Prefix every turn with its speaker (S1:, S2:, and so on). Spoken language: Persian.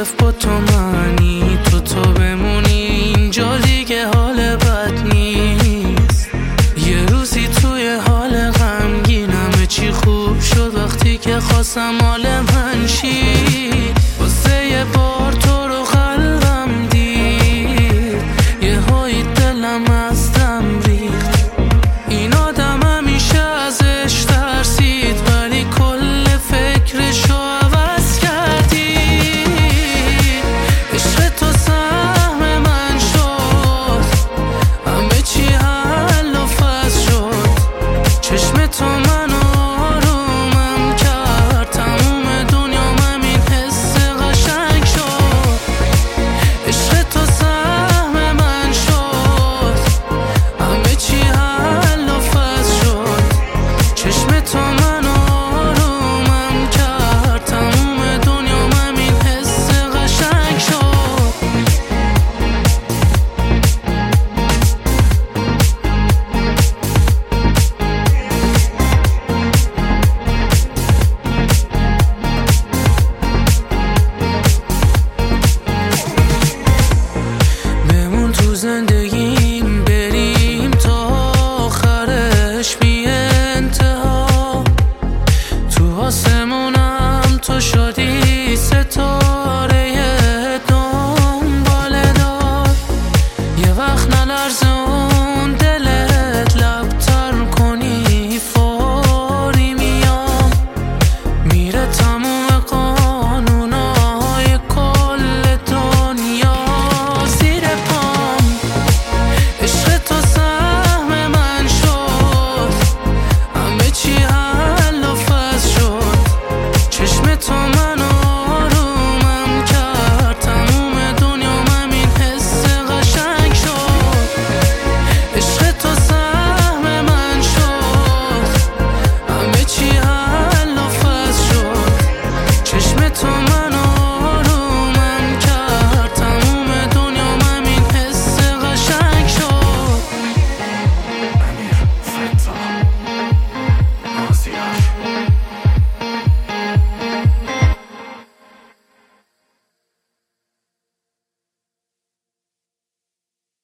S1: رفت با تو معنی تو بمونی اینجا دیگه حال بد نیست. یه روزی توی حال غمگین همه چی خوب شد وقتی که خواستم حال من شی. واسه یه بار تو رو قلبم دید یه هایی دلم از دم ریخت. این آدم همیشه ازش ترسید ولی کل فکرشو عوض کردی. عشق تو سهم من شد همه چی حل و فصل شد. چشم تو منو آرومم کرد تموم دنیام همین حس قشنگ شد. عشق تو سهم من شد همه چی حل و فصل شد. چشم تو منو آرومم کرد تموم دنیام همین حس قشنگ شد. بمون تو زندگیم بریم تا آخرش بی انتها. تو آسمونم تو شدی ستاره دنباله دار. یه وقت نلرزون